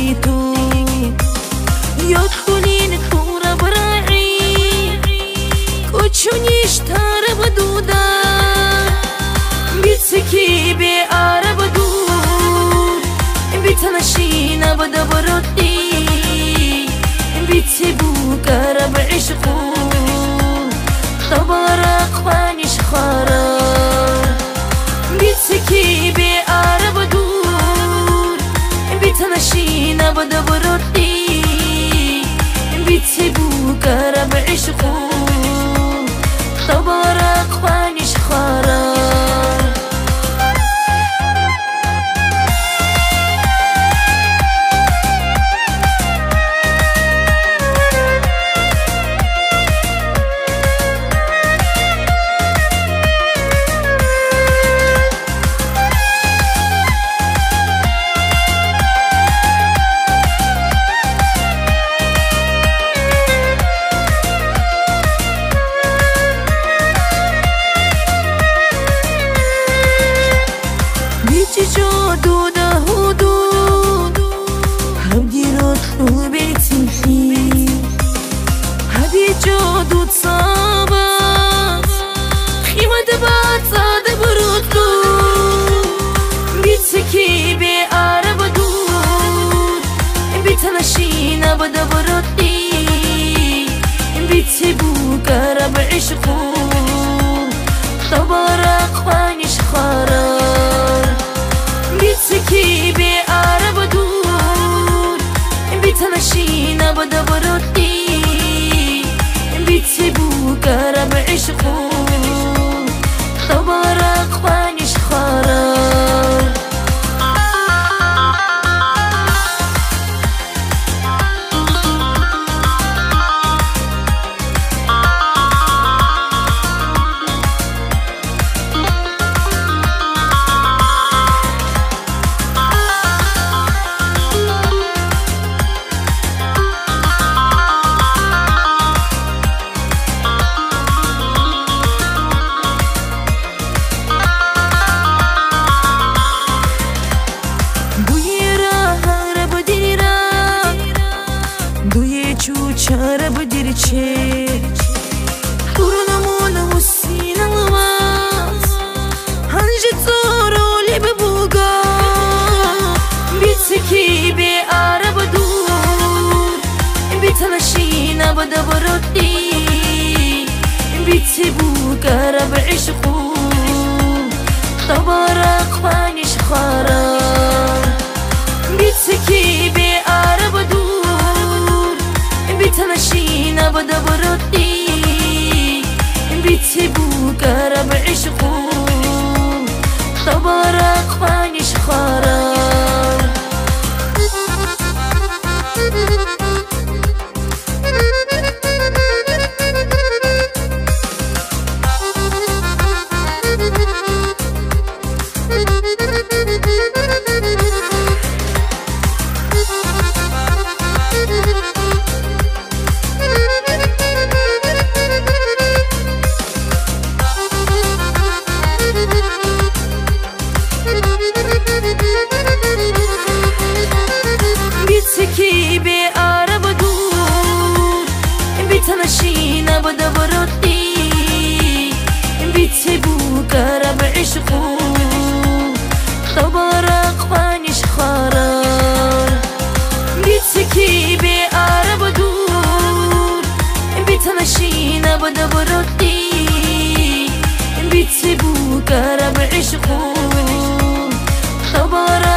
تو یاد کنین تورا براعی کچونیش تاره بدودا بیتسکی بی آره بدود بیتنشین بدا برودی بیتی بو کرب عشقو طبارق فانیش خارا بیتسکی بی آره بدود بیتنشین بدا برودی بیتی بو کرب عشقو طبارق فانیش خارا جادو ده هدود هم دیرات رو بیتی خی هدی جادو تصابت خیمت بات زاده برود دو بیتکی بی آره بدود بیتنشین بده برودی بیتی بو کرب عشقو طبارق فانیش خارا بیتسکی بی آره بدود بیتنشین بده برودی بیتی بو کرب عشقو طبارق فانیش خارا چاره بدیر چه دورنمون حسین الواز هنج تورولی ببوگا بیتکی بی آره بدود بیتنشین بده برودی بیتی بو کرب عشقو طبارق فانیش خارا بیتکی بی آره بدود بیتنشین بده برودی بیتی بو کرب عشقو طبارق فانیش خارا بیتکی بی آره بدود بیتنشین بده برودی بیتی بو کرب عشقو طبارق فانیش خارا بیتکی بی آره بدود بیتنشین بده برودی بیتی بو کرب عشقو طبارق